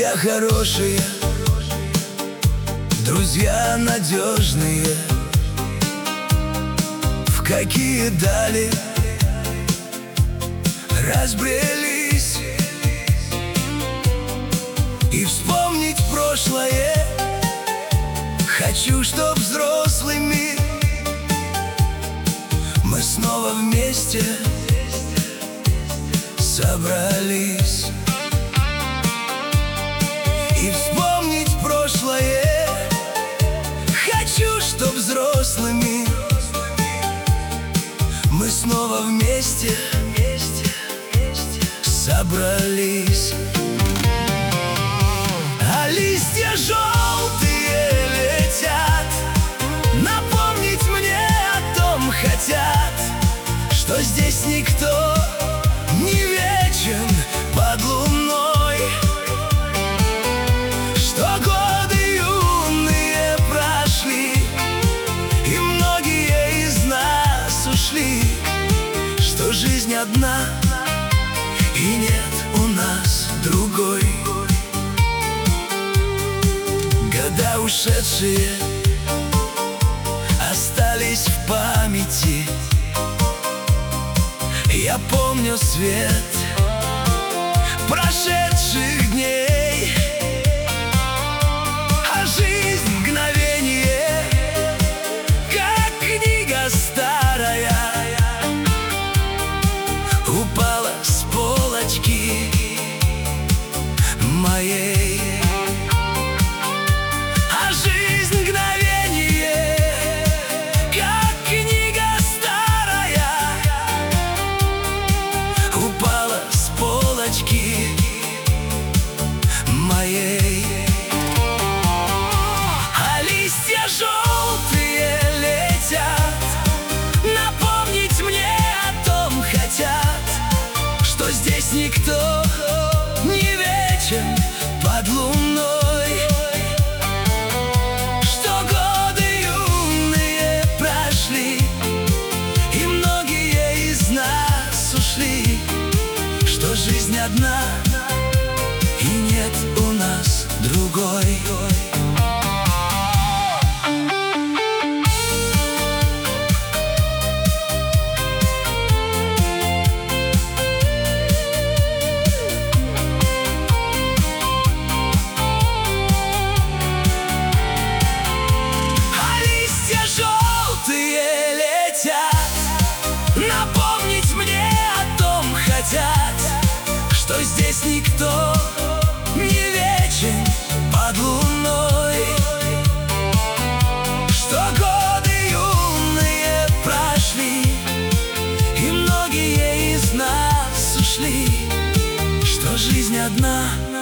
Друзья хорошие, друзья надежные, в какие дали разбрелись. И вспомнить прошлое хочу, чтоб взрослыми мы снова вместе собрались. И вспомнить прошлое хочу, чтоб взрослыми мы снова вместе собрались. А листья желтые летят, напомнить мне о том хотят, что здесь никто не вечен под луной, что годы юные прошли, и многие из нас ушли, что жизнь одна, и нет у нас другой. Года ушедшие остались в памяти. Я помню свет прошедших дней, а жизнь мгновение, как книга старая, упала с полочки моей. А жизнь мгновение, как книга старая, упала с полочки моей. А листья желтые летят, напомнить мне о том хотят, что здесь никто не вечен под луной, что годы юные прошли, и многие из нас ушли, что жизнь одна, и нет у нас другой. Напомнить мне о том хотят, что здесь никто не вечен под луной, что годы юные прошли, и многие из нас ушли, что жизнь одна.